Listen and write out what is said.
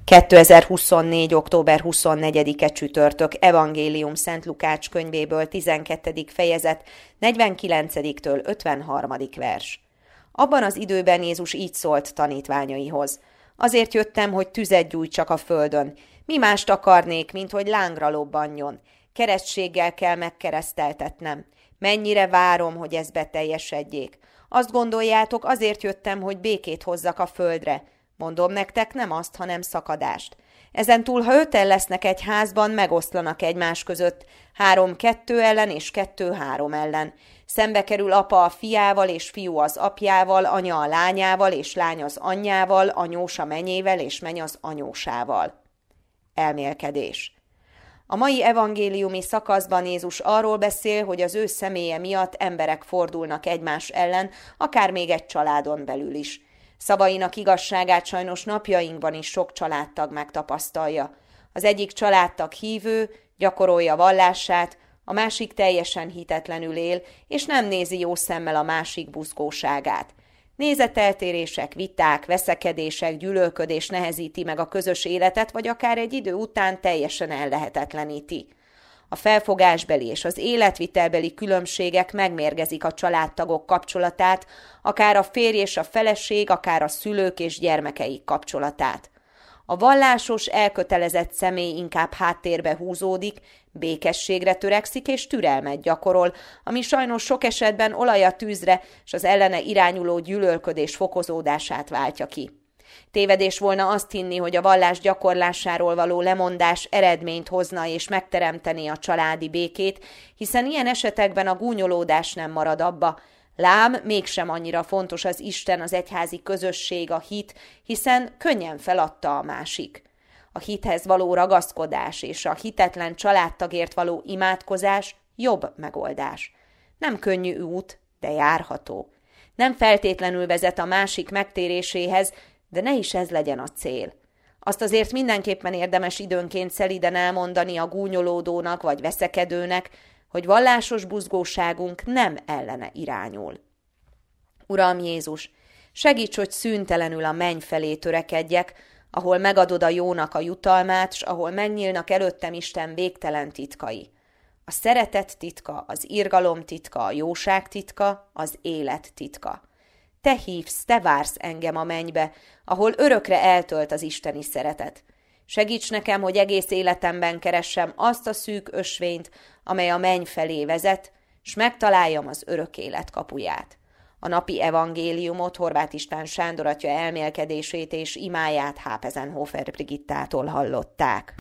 2024. október 24-e csütörtök, Evangélium Szent Lukács könyvéből 12. fejezet, 49-től 53. vers. Abban az időben Jézus így szólt tanítványaihoz: azért jöttem, hogy tüzet gyújtsak a földön. Mi mást akarnék, mint hogy lángra lobbanjon? Keresztséggel kell megkereszteltetnem. Mennyire várom, hogy ez beteljesedjék. Azt gondoljátok, azért jöttem, hogy békét hozzak a földre. Mondom nektek, nem azt, hanem szakadást. Ezentúl, ha 5-en lesznek egy házban, megoszlanak egymás között, 3 2 ellen és 2 3 ellen. Szembe kerül apa a fiával, és fiú az apjával, anya a lányával, és lány az anyjával, anyós a menyével, és menny az anyósával. Elmélkedés. A mai evangéliumi szakaszban Jézus arról beszél, hogy az ő személye miatt emberek fordulnak egymás ellen, akár még egy családon belül is. Szavainak igazságát sajnos napjainkban is sok családtag megtapasztalja. Az egyik családtag hívő, gyakorolja vallását, a másik teljesen hitetlenül él, és nem nézi jó szemmel a másik buzgóságát. Nézeteltérések, viták, veszekedések, gyűlölködés nehezíti meg a közös életet, vagy akár egy idő után teljesen ellehetetleníti. A felfogásbeli és az életvitelbeli különbségek megmérgezik a családtagok kapcsolatát, akár a férj és a feleség, akár a szülők és gyermekeik kapcsolatát. A vallásos, elkötelezett személy inkább háttérbe húzódik, békességre törekszik és türelmet gyakorol, ami sajnos sok esetben olaj a tűzre, és az ellene irányuló gyűlölködés fokozódását váltja ki. Tévedés volna azt hinni, hogy a vallás gyakorlásáról való lemondás eredményt hozna és megteremtené a családi békét, hiszen ilyen esetekben a gúnyolódás nem marad abba. Lám, mégsem annyira fontos az Isten, az egyházi közösség, a hit, hiszen könnyen feladta a másik. A hithez való ragaszkodás és a hitetlen családtagért való imádkozás jobb megoldás. Nem könnyű út, de járható. Nem feltétlenül vezet a másik megtéréséhez, de ne is ez legyen a cél. Azt azért mindenképpen érdemes időnként szelíden elmondani a gúnyolódónak vagy veszekedőnek, hogy vallásos buzgóságunk nem ellene irányul. Uram Jézus, segíts, hogy szüntelenül a menny felé törekedjek, ahol megadod a jónak a jutalmát, s ahol megnyílnak előttem Isten végtelen titkai. A szeretet titka, az irgalom titka, a jóság titka, az élet titka. Te hívsz, te vársz engem a mennybe, ahol örökre eltölt az isteni szeretet. Segíts nekem, hogy egész életemben keressem azt a szűk ösvényt, amely a menny felé vezet, s megtaláljam az örök élet kapuját. A napi evangéliumot Horváth István Sándor atya elmélkedését és imáját Hápezenhofer Brigittától hallották.